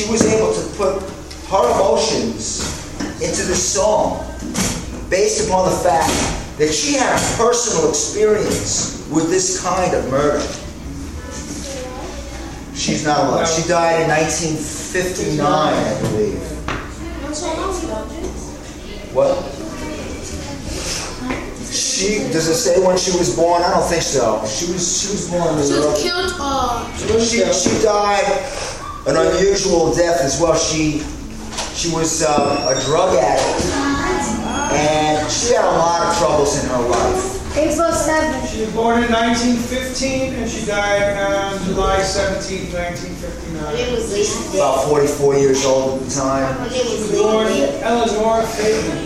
she was able to put her emotions into the song based upon the fact that she had a personal experience with this kind of murder. She's not alive. She died in 1959, I believe. What? Does it say when she was born? I don't think so. She was born in the early. She died an unusual death as well. She was a drug addict, and she had a lot of troubles in her life. 847. She was born in 1915 and she died on July 17, 1959. About 44 years old at the time. She was born Eleanor Fagan.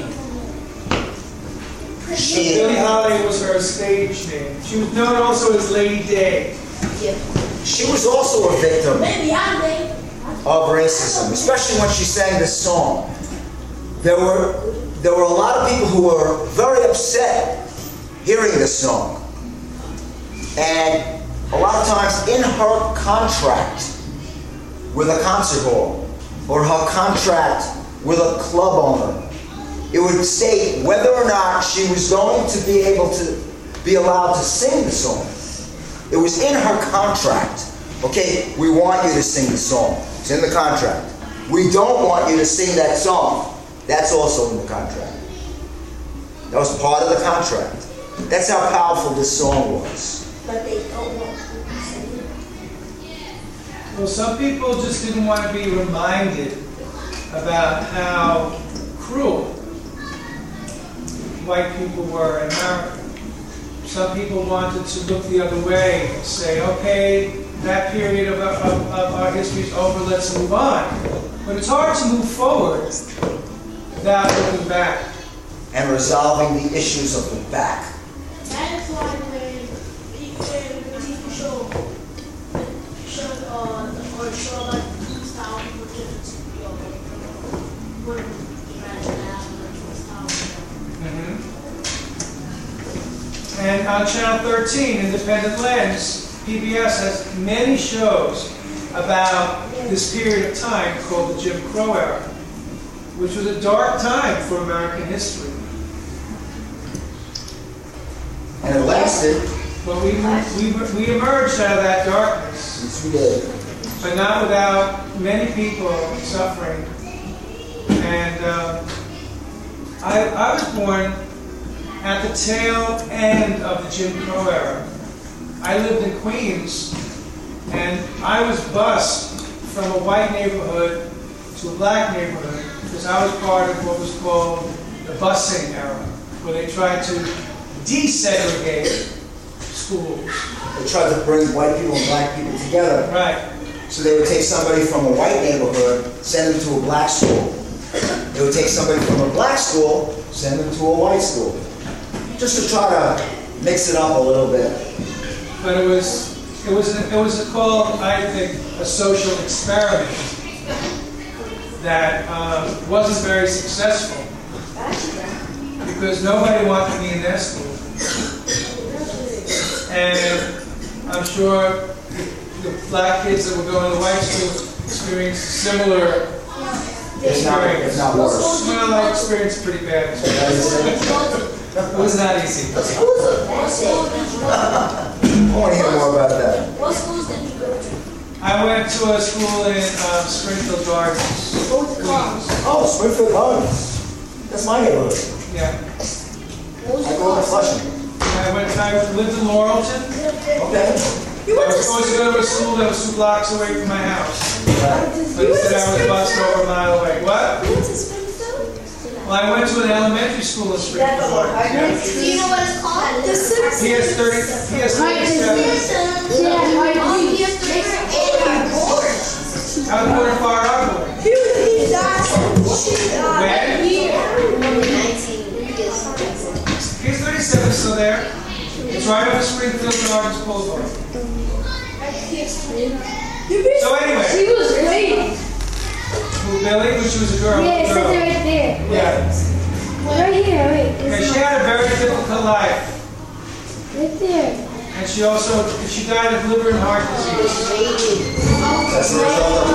Billie Holiday was her stage name. She was known also as Lady Day. She was also a victim of racism, especially when she sang this song. There were a lot of people who were very upset hearing this song. And a lot of times in her contract with a concert hall or her contract with a club owner, it would state whether or not she was going to be able to be allowed to sing the song. It was in her contract. Okay, we want you to sing the song. It's in the contract. We don't want you to sing that song. That's also in the contract. That was part of the contract. That's how powerful this song was. But they don't want to sing it. Well, some people just didn't want to be reminded about how cruel white people were in America. Some people wanted to look the other way and say, okay, that period of our history is over, let's move on. But it's hard to move forward without looking back. And resolving the issues of the back. That is why when people show like style people And on Channel 13, Independent Lens, PBS has many shows about this period of time called the Jim Crow era, which was a dark time for American history. And it lasted. But we emerged out of that darkness. Yes, we did. But not without many people suffering. And I was born at the tail end of the Jim Crow era. I lived in Queens, and I was bused from a white neighborhood to a black neighborhood because I was part of what was called the busing era, where they tried to desegregate schools. They tried to bring white people and black people together. Right. So they would take somebody from a white neighborhood, send them to a black school. They would take somebody from a black school, send them to a white school. Just to try to mix it up a little bit. But it was called, I think, a social experiment that wasn't very successful because nobody wanted to be in their school. And I'm sure the black kids that were going to white schools experienced similar experience. It's not worse. Well, I experienced pretty bad experience. It was not easy. I want to hear more about that. What schools did you go to? I went to a school in Springfield Gardens. Oh, Springfield Gardens. That's my neighborhood. Yeah. I grew up in Flushing. I lived in Laurelton. Okay. I was supposed to go to a school that was 2 blocks away from my house. But instead I was bused over a mile away. What? Well, I went to an elementary school in Springfield Gardens. Do you know what it's called? The Simpsons. He has 37. I was born in Far Rockaway. When? He's 37, still there. It's right off Springfield Gardens Boulevard. So anyway. She was great. Who, Billy? When she was a girl. Yeah, it says it right there. Yeah. Right here, wait. And she had a very difficult life. Right there. And she died of liver and heart disease. That's the result of